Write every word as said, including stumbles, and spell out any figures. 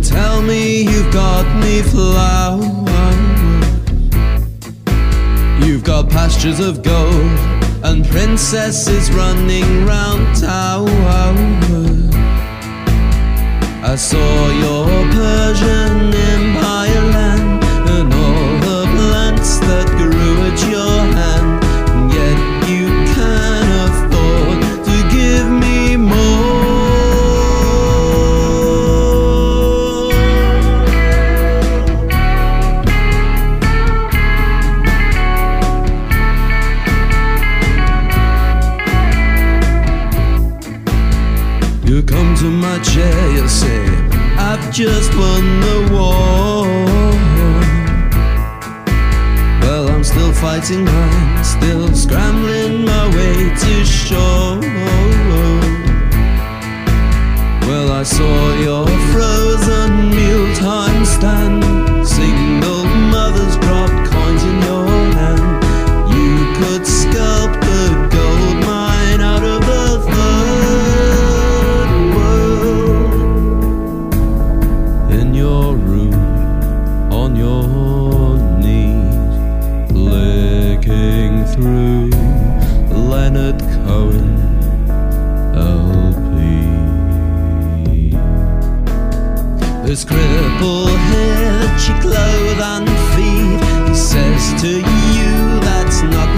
tell me you've got me flowers. You've got pastures of gold and princesses running round tower. I saw your Persian Empire land and all the plants that grew at your hand, and yet you can't afford to give me more. You come to my chair, you say, I've just won the war. Well, I'm still fighting mine, still scrambling my way to shore. Well, I saw your frozen mealtime stand, single mothers dropped coins in your hand. You could sculpt the gold mine out of the third world. In your room, on your knees, flicking through Leonard Cohen L P. This cripple here that you clothe and feed, he says to you that's not